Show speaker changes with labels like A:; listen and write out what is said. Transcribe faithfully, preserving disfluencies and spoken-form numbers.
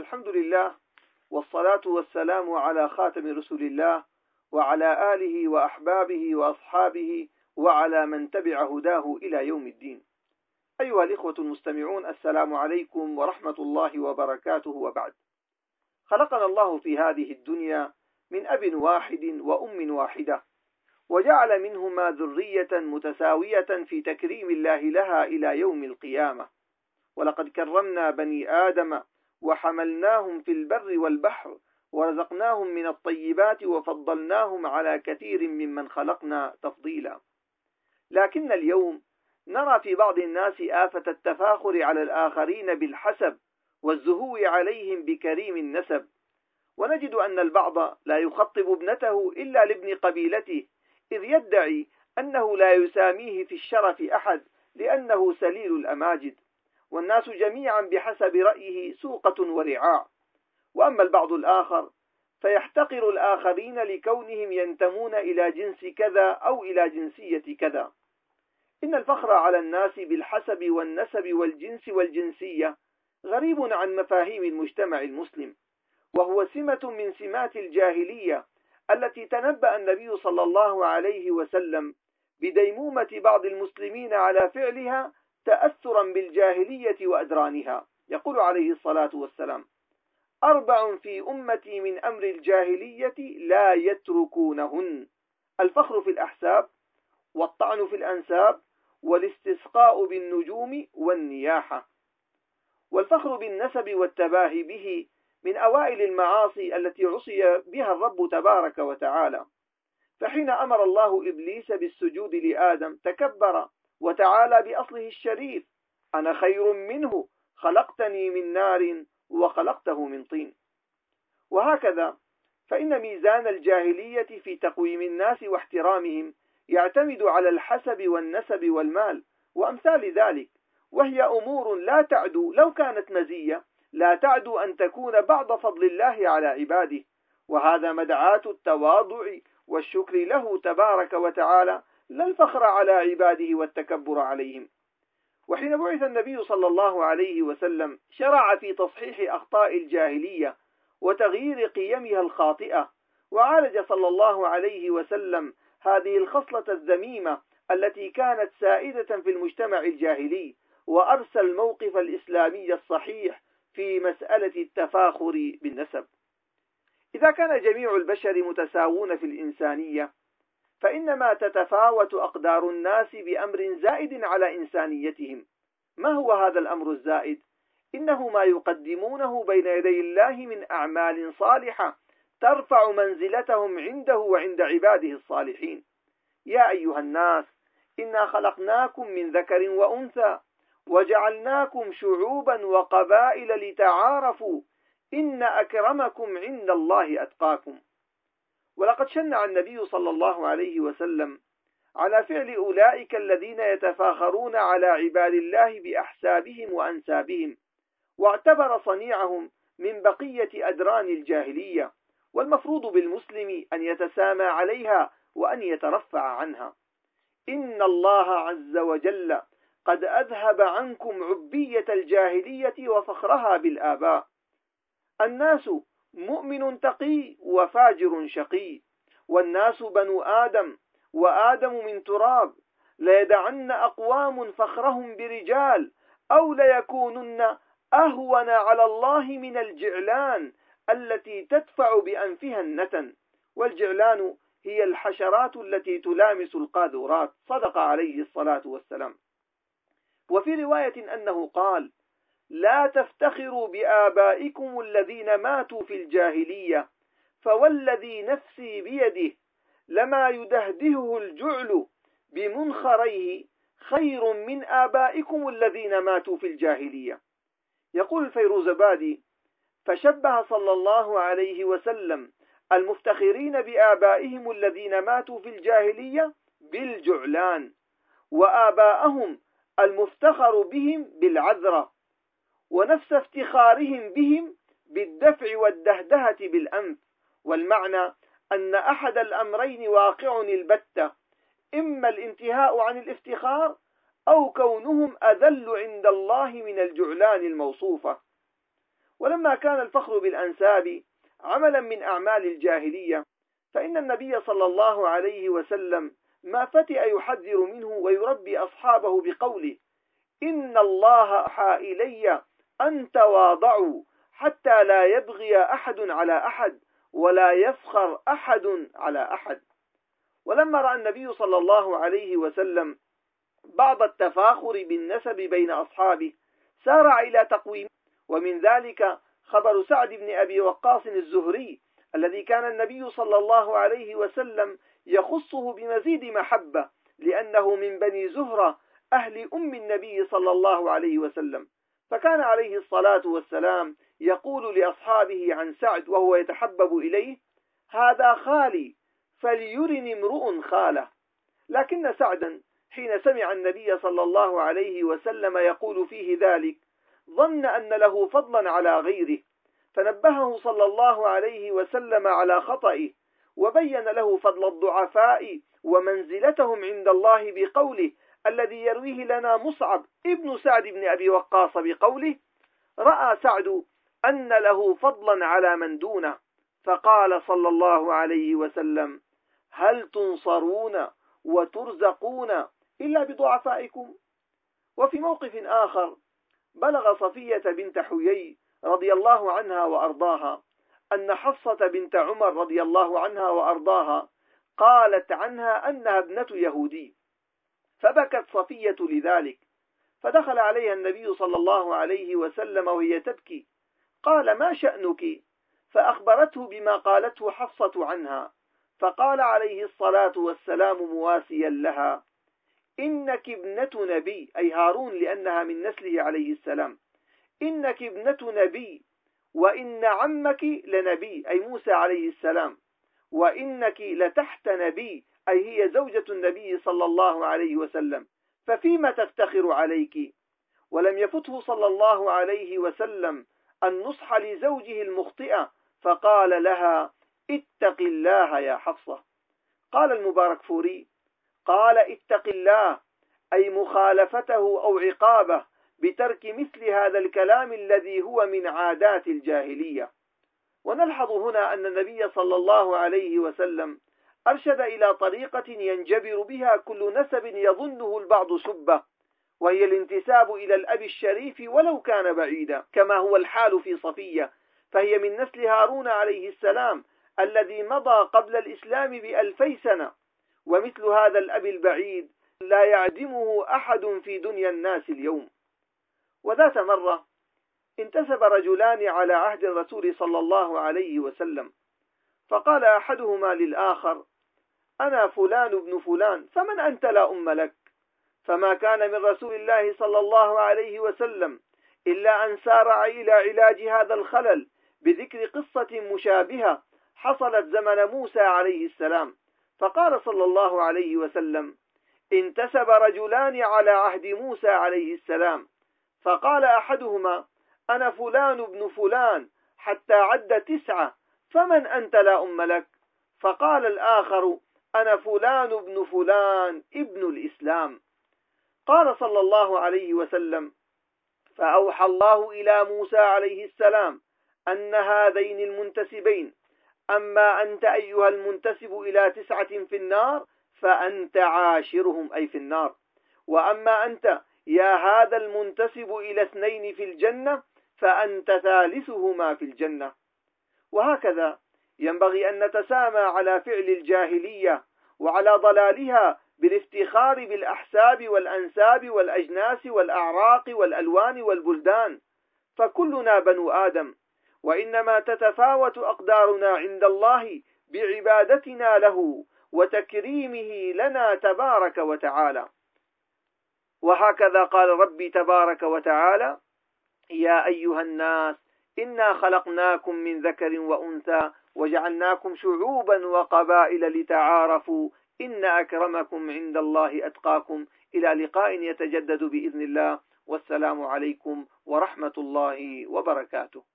A: الحمد لله، والصلاة والسلام على خاتم رسول الله وعلى آله وأحبابه وأصحابه وعلى من تبع هداه إلى يوم الدين. أيها الإخوة المستمعون، السلام عليكم ورحمة الله وبركاته. وبعد، خلقنا الله في هذه الدنيا من أب واحد وأم واحدة، وجعل منهما ذرية متساوية في تكريم الله لها إلى يوم القيامة. ولقد كرمنا بني آدم وحملناهم في البر والبحر ورزقناهم من الطيبات وفضلناهم على كثير ممن خلقنا تفضيلا. لكن اليوم نرى في بعض الناس آفة التفاخر على الآخرين بالحسب والزهو عليهم بكريم النسب، ونجد أن البعض لا يخطب ابنته إلا لابن قبيلته، إذ يدعي أنه لا يساميه في الشرف أحد لأنه سليل الأماجد، والناس جميعا بحسب رأيه سوقة ورعاع. وأما البعض الآخر فيحتقر الآخرين لكونهم ينتمون إلى جنس كذا أو إلى جنسية كذا. إن الفخر على الناس بالحسب والنسب والجنس والجنسية غريب عن مفاهيم المجتمع المسلم، وهو سمة من سمات الجاهلية التي تنبأ النبي صلى الله عليه وسلم بديمومة بعض المسلمين على فعلها تأثرا بالجاهلية وأدرانها. يقول عليه الصلاة والسلام: أربع في أمتي من أمر الجاهلية لا يتركونهن: الفخر في الأحساب، والطعن في الأنساب، والاستسقاء بالنجوم، والنياحة. والفخر بالنسب والتباهي به من أوائل المعاصي التي عصي بها الرب تبارك وتعالى، فحين أمر الله إبليس بالسجود لآدم تكبر وتعالى بأصله الشريف: أنا خير منه خلقتني من نار وخلقته من طين. وهكذا فإن ميزان الجاهلية في تقويم الناس واحترامهم يعتمد على الحسب والنسب والمال وأمثال ذلك، وهي أمور لا تعدو، لو كانت مزية لا تعدو أن تكون بعض فضل الله على عباده، وهذا مدعاة التواضع والشكر له تبارك وتعالى، لا الفخر على عباده والتكبر عليهم. وحين بعث النبي صلى الله عليه وسلم شرع في تصحيح أخطاء الجاهلية وتغيير قيمها الخاطئة، وعالج صلى الله عليه وسلم هذه الخصلة الذميمة التي كانت سائدة في المجتمع الجاهلي، وأرسل الموقف الإسلامي الصحيح في مسألة التفاخر بالنسب. إذا كان جميع البشر متساوون في الإنسانية، فإنما تتفاوت أقدار الناس بأمر زائد على إنسانيتهم. ما هو هذا الأمر الزائد؟ إنه ما يقدمونه بين يدي الله من أعمال صالحة ترفع منزلتهم عنده وعند عباده الصالحين. يا أيها الناس، إنا خلقناكم من ذكر وأنثى وجعلناكم شعوبا وقبائل لتعارفوا، إن أكرمكم عند الله أتقاكم. ولقد شنع النبي صلى الله عليه وسلم على فعل أولئك الذين يتفاخرون على عباد الله بأحسابهم وأنسابهم، واعتبر صنيعهم من بقية أدران الجاهلية، والمفروض بالمسلم أن يتسامى عليها وأن يترفع عنها. إن الله عز وجل قد أذهب عنكم عبية الجاهلية وفخرها بالآباء. الناس مؤمن تقي وفاجر شقي، والناس بنو آدم وآدم من تراب، ليدعن أقوام فخرهم برجال أو ليكونن أهون على الله من الجعلان التي تدفع بأنفها النتن. والجعلان هي الحشرات التي تلامس القاذورات، صدق عليه الصلاة والسلام. وفي رواية أنه قال: لا تفتخروا بآبائكم الذين ماتوا في الجاهلية، فوالذي نفسي بيده لما يدهدهه الجعل بمنخريه خير من آبائكم الذين ماتوا في الجاهلية. يقول الفيروزبادي: فشبه صلى الله عليه وسلم المفتخرين بآبائهم الذين ماتوا في الجاهلية بالجعلان، وآباءهم المفتخر بهم بالعذرة، ونفس افتخارهم بهم بالدفع والدهدهة بالأنف. والمعنى أن أحد الأمرين واقع البتة: إما الانتهاء عن الافتخار، أو كونهم أذل عند الله من الجعلان الموصوفة. ولما كان الفخر بالأنساب عملا من أعمال الجاهلية، فإن النبي صلى الله عليه وسلم ما فتئ يحذر منه ويربي أصحابه بقوله: إن الله أوحى إلي أن تواضعوا حتى لا يبغي أحد على أحد ولا يفخر أحد على أحد. ولما رأى النبي صلى الله عليه وسلم بعض التفاخر بالنسب بين أصحابه سارع إلى تقويم، ومن ذلك خبر سعد بن أبي وقاص الزهري الذي كان النبي صلى الله عليه وسلم يخصه بمزيد محبة لأنه من بني زهرة أهل أم النبي صلى الله عليه وسلم، فكان عليه الصلاة والسلام يقول لأصحابه عن سعد وهو يتحبب إليه: هذا خالي فليرني امرؤ خاله. لكن سعدا حين سمع النبي صلى الله عليه وسلم يقول فيه ذلك ظن أن له فضلا على غيره، فنبهه صلى الله عليه وسلم على خطئه، وبين له فضل الضعفاء ومنزلتهم عند الله بقوله الذي يرويه لنا مصعب ابن سعد بن أبي وقاص بقوله: رأى سعد أن له فضلا على من دونه، فقال صلى الله عليه وسلم: هل تنصرون وترزقون إلا بضعفائكم؟ وفي موقف آخر بلغ صفية بنت حيي رضي الله عنها وأرضاها أن حفصة بنت عمر رضي الله عنها وأرضاها قالت عنها أنها ابنة يهودي، فبكت صفية لذلك، فدخل عليها النبي صلى الله عليه وسلم وهي تبكي، قال: ما شأنك؟ فأخبرته بما قالته حفصة عنها، فقال عليه الصلاة والسلام مواسيا لها: إنك ابنة نبي، أي هارون لأنها من نسله عليه السلام، إنك ابنة نبي، وإن عمك لنبي، أي موسى عليه السلام، وإنك لتحت نبي، أي هي زوجة النبي صلى الله عليه وسلم، ففيما تفتخر عليك؟ ولم يفته صلى الله عليه وسلم النصح لزوجه المخطئة، فقال لها: اتق الله يا حفصة. قال المبارك فوري: قال اتق الله أي مخالفته أو عقابه بترك مثل هذا الكلام الذي هو من عادات الجاهلية. ونلحظ هنا أن النبي صلى الله عليه وسلم أرشد إلى طريقة ينجبر بها كل نسب يظنه البعض سبة، وهي الانتساب إلى الأب الشريف ولو كان بعيدا، كما هو الحال في صفية، فهي من نسل هارون عليه السلام الذي مضى قبل الإسلام بألفي سنة، ومثل هذا الأب البعيد لا يعدمه أحد في دنيا الناس اليوم. وذات مرة انتسب رجلان على عهد الرسول صلى الله عليه وسلم، فقال أحدهما للآخر: أنا فلان ابن فلان، فمن أنت لا أم لك؟ فما كان من رسول الله صلى الله عليه وسلم إلا أن سارع إلى علاج هذا الخلل بذكر قصة مشابهة حصلت زمن موسى عليه السلام، فقال صلى الله عليه وسلم: انتسب رجلان على عهد موسى عليه السلام، فقال أحدهما: أنا فلان ابن فلان، حتى عد تسعة، فمن أنت لا أم لك؟ فقال الآخر: أنا فلان ابن فلان ابن الإسلام. قال صلى الله عليه وسلم: فأوحى الله إلى موسى عليه السلام أن هذين المنتسبين: أما أنت أيها المنتسب إلى تسعة في النار فأنت عاشرهم، أي في النار، وأما أنت يا هذا المنتسب إلى اثنين في الجنة فأنت ثالثهما في الجنة. وهكذا ينبغي أن نتسامى على فعل الجاهلية وعلى ضلالها بالافتخار بالأحساب والأنساب والأجناس والأعراق والألوان والبلدان، فكلنا بنو آدم، وإنما تتفاوت أقدارنا عند الله بعبادتنا له وتكريمه لنا تبارك وتعالى. وهكذا قال ربي تبارك وتعالى: يا أيها الناس إنا خلقناكم من ذكر وأنثى وجعلناكم شعوبا وقبائل لتعارفوا إن أكرمكم عند الله أتقاكم. إلى لقاء يتجدد بإذن الله، والسلام عليكم ورحمة الله وبركاته.